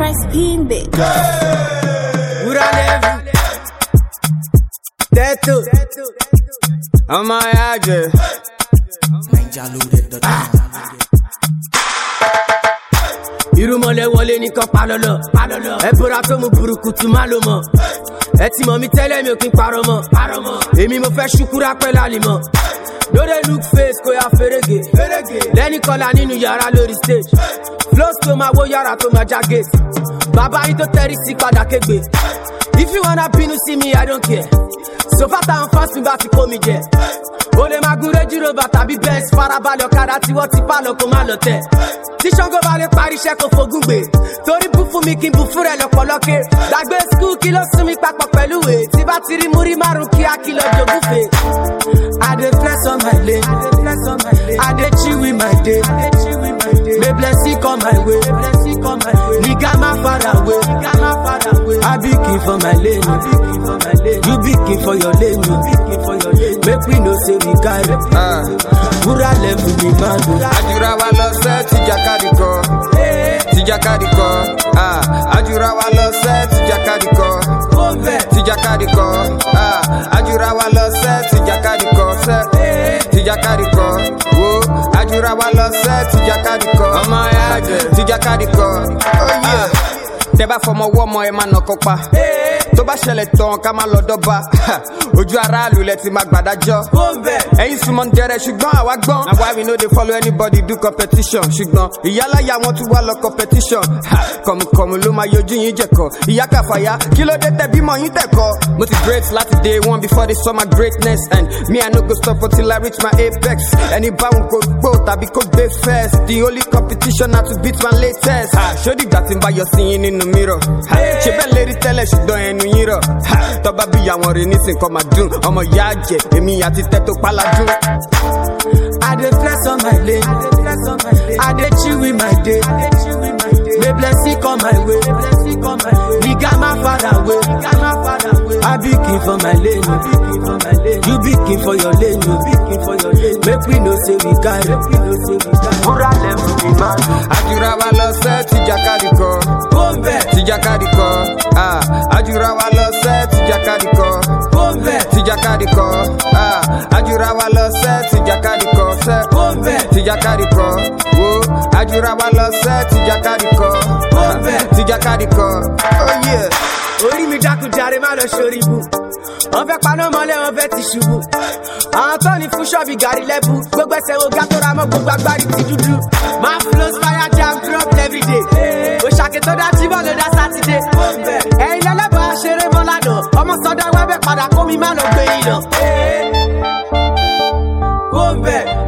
Press Pin Bit. Teto, I'm my address. Irúmọlẹ̀ wọlé nìkan palọ̀lọ̀. Ẹ bọ́ra tó mú burúkutu má ló mọ̀. Ẹ ti mọ̀ mi tẹ́lẹ̀ mi ò kí n parọ́ mọ́. Èmi mo fẹ́ ṣukúrá pẹ́ lálìmọ̀. Lóde look face kò yà fèrègè. Lẹ́ni kọlà nínú yàrá lórí stage. Flows tó máa wó yàrá tó máa já gate. Bàbá yín tó tẹ́rí sí padà kégbe. If you wanna bínú sí mi, I don't care. So far táwọn fans mi bá fi kó mi jẹ. O lè máa gúnrẹ́ jírò bàtà bí bẹ́ẹ̀sì farabalẹ̀ ọ̀kadà tí wọ́n ti pa lọ kó má lọ tẹ̀. Tí Ṣàngó bá lè parí iṣẹ́ kò fogún gbé. Torí bú fún mi kí n bù fún rẹ̀ lọ́pọ̀lọ́kẹ́. Gbàgbé skul kí ló sún mi papọ̀ pẹ̀lú ìwé. Tí bá ti rí múrí márùn kí á kí lọ jogún fè. I dey flex on my lane. I dey chill with my day. May blessing come my way. Nigga ma far away. I be king for my lane. You be king for your lane. Make we know say we got it. Pura level be man. Ajura wa lọ sẹ́ tìjàkadì kọ́. Tìjàkadì kọ́. Ajura wa lọ sẹ́ tìjàkadì kọ́. Tìjàkadì kọ́. Ajura wa lọ sẹ́ tìjàkadì kọ́. Tìjàkadì kọ́. Wo ajura wa lọ sẹ́ tìjàkadì kọ́. Ọmọ ẹ̀ àjẹ́ tìjàkadì kọ́. Tẹ́ bá fọmọ wọ́mọ ẹ máa nà kópa. Tó bá ṣẹlẹ̀ tán ká má lọ dọ́ba. Ojú aráàlú lẹ ti máa gbàdájọ́. Ẹ̀yin súnmọ́ ń dẹrẹ ṣùgbọ́n àwa gbọ́n. Na why we no dey follow anybody do competition. Ṣùgbọ́n ìyálàyà wọn tún wá lọ competition. Kọ̀mùkọ̀mù ló máa yọjú yín jẹ̀kọ̀. Ìyá kàfàyà kí ló dé tẹ̀ bímọ yín tẹ̀kọ́. Mo ti great láti day one before they saw my greatness. And me I no go stop until I reach my apex. Ẹni báwọn kò gbó tàbí kò gbé first. The only competition na to beat my latest. Ṣódì ìgbà tí ń bá yọ sí yín nínú mirror. Ṣé bẹ́ẹ̀ lérí tẹ́lẹ̀ ṣùgbọ́n ẹnu yín rọ̀. Tọ́ba bí àwọn rẹ̀ nísìn kan máa dùn. Ọmọ ìyá àjẹ́ èmi àti tẹ́tò páládùn. I dey flex on my lane. I dey chill with my day. May blessing come my way. Nigga ma far away. I be king for my lane. You be king for your lane. Make we know say we got it. Pura level be man. Ajura wa lọ sẹ́ tìjàkadì kọ́. Tìjàkadì kọ́. Ajura wa lọ sẹ́ tìjàkadì kọ́. Tìjàkadì kọ́. Ajura wa lọ sẹ́ tìjàkadì kọ́. Tìjàkadì kọ́. Wo ajura wa lọ sẹ́ tìjàkadì kọ́. Tìjàkadì kọ́. Oh yeah. Orí mi dákúnjáre má lọ sórí ibú. Wọ́n fẹ́ paná mọ́lẹ̀ wọ́n fẹ́ ti ṣubú. Àwọn tó ní fún ṣọ́ọ̀bì gàrí lẹ́bù. Gbogbo ẹsẹ̀ wo gá tó ra mọ́ gbogbo agbárí ti dúdú. Máa flows fire jam drop everyday. Òṣàkè tó dá jíbọ̀ ló dá sátidé. Ẹ̀yin lẹ́lẹ́bàá ṣeré mọ́ lánàá. Ọmọ sọ́dọ̀ wẹ́bẹ̀ padà kó mi má lọ gbé yìí lọ. Go back.